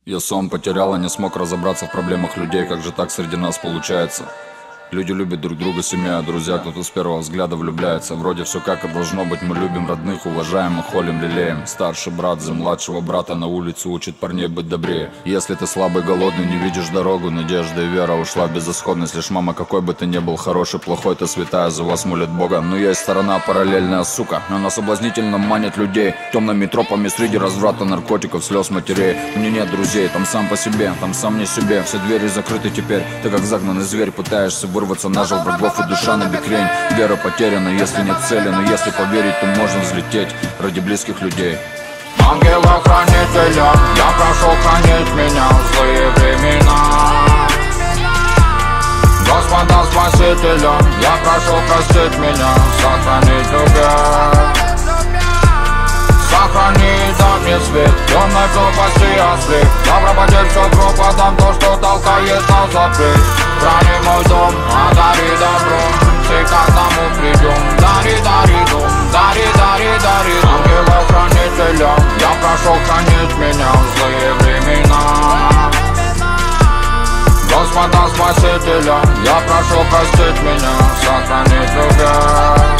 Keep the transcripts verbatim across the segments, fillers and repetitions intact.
Я сон потерял и не смог разобраться в проблемах людей. Как же так среди нас получается? Люди любят друг друга, семья, друзья, кто-то с первого взгляда влюбляется. Вроде все как и должно быть, мы любим родных, уважаем и холим, лелеем. Старший брат за младшего брата на улице учит парней быть добрее. Если ты слабый, голодный, не видишь дорогу, надежда и вера ушла в безысходность. Лишь мама, какой бы ты ни был, хороший, плохой, ты святая, за вас молит Бога. Но есть сторона параллельная, сука, она соблазнительно манит людей темными тропами среди разврата, наркотиков, слез матерей. Мне нет друзей, там сам по себе, там сам не себе. Все двери закрыты теперь, ты как загнанный зверь пытаешься вырваться, нажил врагов и душа на бекрень. Вера потеряна, если нет цели, но если поверить, то можно взлететь ради близких людей. Ангела-хранителя, я прошу хранить меня в злые времена. Господа Спасителя, я прошу простить меня, сохранить любя. Сохрани, дай мне свет, темной пропасти ослеп. Я пропадет все пропадам, то, что толкает нас запрет. Храни мой дом, одари добром, все к одному придем. Дари, дари дом, дари, дари, дари дом. Ангела-хранителя, я прошу хранить меня в злые времена. Господа Спасителя, я прошу простить меня, сохранить любя.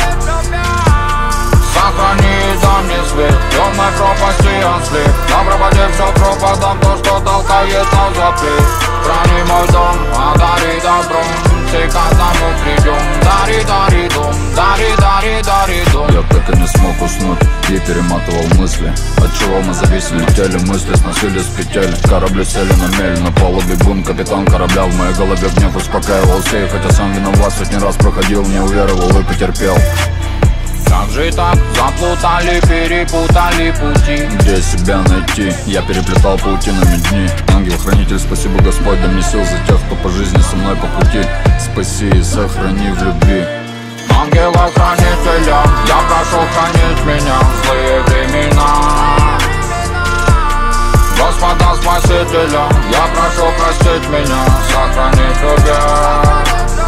Сохрани, дай мне свет, темной пропасти ослеп. На пропаде все пропадам, то, что толкает нас запрет. Храни мой дом, одари добром, все к одному придем. Дари, дари дом, дари, дари, дари дом. Я так и не смог уснуть и перематывал мысли. От чего мы зависели, летели мысли, сносили с петель. Корабли сели на мель, на палубе бун, капитан корабля. В моей голове гнев успокаивался, и хотя сам виноват, сотни раз проходил, не уверовал и потерпел. Как же так заплутали, перепутали пути? Где себя найти? Я переплетал паутинами дни. Ангел-хранитель, спасибо Господь, дай мне сил за тех, кто по жизни со мной по пути. Спаси и сохрани в любви. Ангела-хранителя, я прошу хранить меня в злые времена. Господа Спасителя, я прошу простить меня, сохранить любя.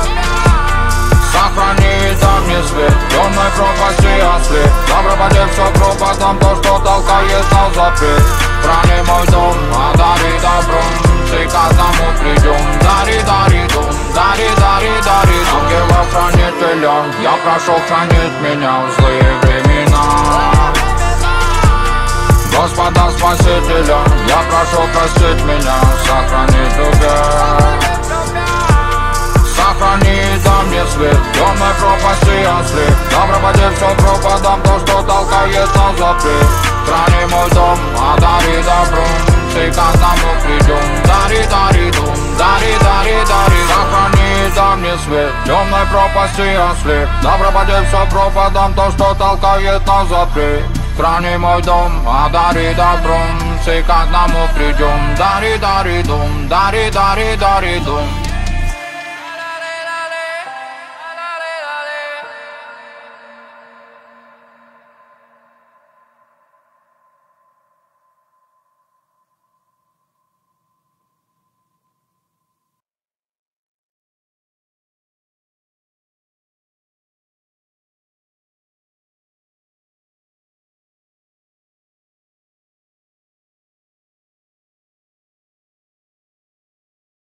Сохрани, дай мне свет, темной пропасти ослеп. На пропаде все пропадам, то, что толкает нас запрет. Храни мой дом, одари добром, все к одному придем. Дари, дари дом, дари, дари, дари дом. Ангела-хранителя, я прошу хранить меня в злые времена. Господа Спасителя, я прошу простить меня, сохранить любя. Сохрани, дай мне свет, темной пропасти ослеп. На пропаде все пропадам, то, что толкает нас запрет. Храни мой дом, одари добром, все к одному придем. Дари, дари дом, дари, дари, дари. Сохрани, дай мне свет, темной пропасти ослеп. На пропаде все пропадам, то, что толкает нас запрет. Храни мой дом, одари добром, все к одному придем. Дари, дари дом, дари, дари, дари дом.